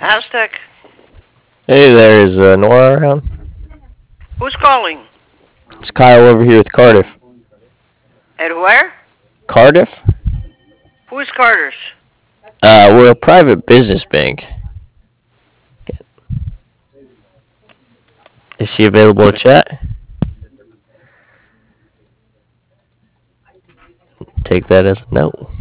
Aztec. Hey there, is Nora around? Who's calling? It's Kyle over here with Cardiff. At where? Cardiff? Who is Carter's? We're a private business bank. Is she available to chat? Take that as a no.